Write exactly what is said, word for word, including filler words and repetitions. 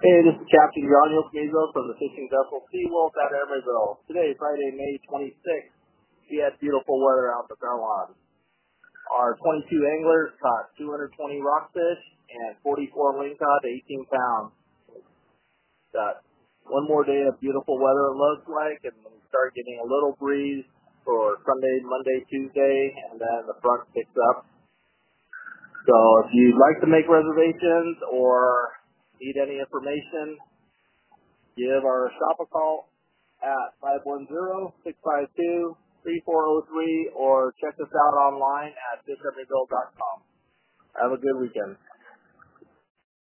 Hey, this is Captain John Yokomizo from the fishing vessel Seawolf at Emeryville. Today, Friday, May twenty-sixth, we had beautiful weather out in the Garland. Our twenty-two anglers caught two hundred twenty rockfish and forty-four lingcod to eighteen pounds. Got one more day of beautiful weather, it looks like, and we start getting a little breeze for Sunday, Monday, Tuesday, and then the front picks up. So if you'd like to make reservations or need any information, give our shop a call at five one zero, six five two, three four zero three or check us out online at fish everyville dot com. Have a good weekend.